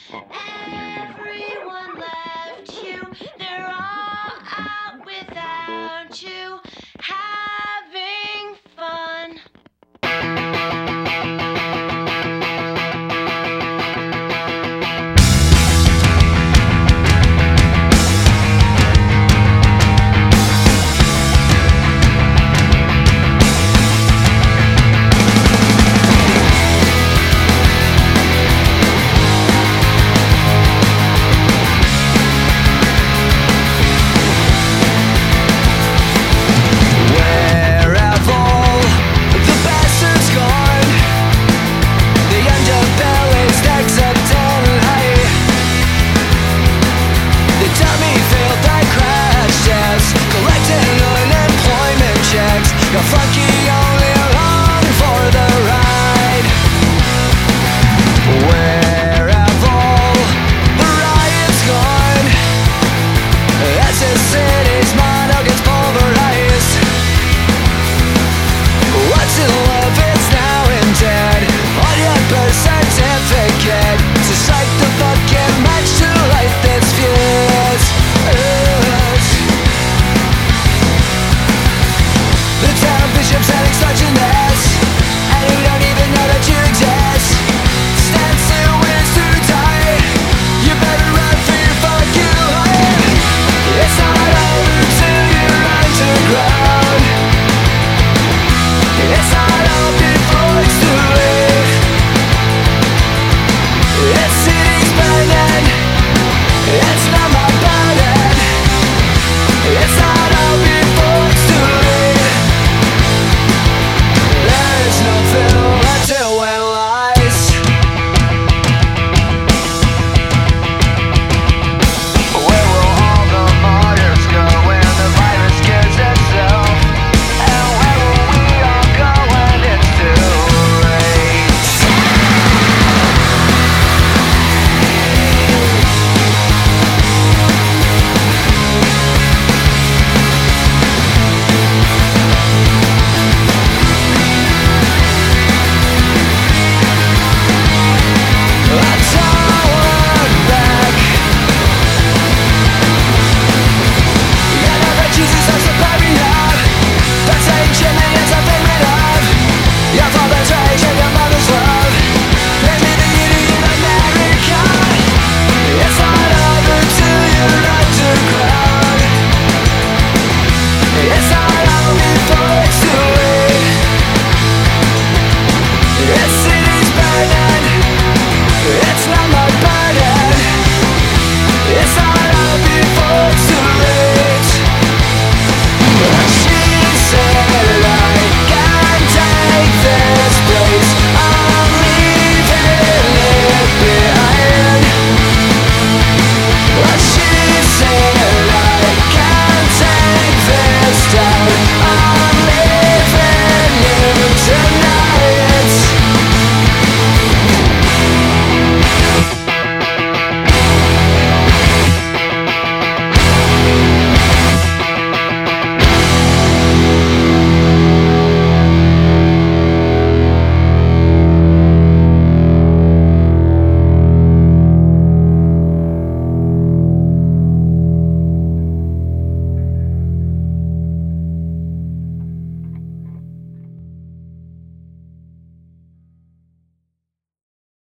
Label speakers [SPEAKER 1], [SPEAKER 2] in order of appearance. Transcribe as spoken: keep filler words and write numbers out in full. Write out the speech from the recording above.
[SPEAKER 1] Everyone left you, they're all out without you, having fun.
[SPEAKER 2] You're funky, only along for the ride. Where have all the riots gone? As the city's motto gets pulverized. What's in love is now and dead. On your birth certificate, to strike the fucking match to light this fuse. The town bishop's heading such a mess, and we don't even know that you exist. Stand still when it's too tight. You better run for your fucking life. It's not over till you're underground. It's not over before it's too late.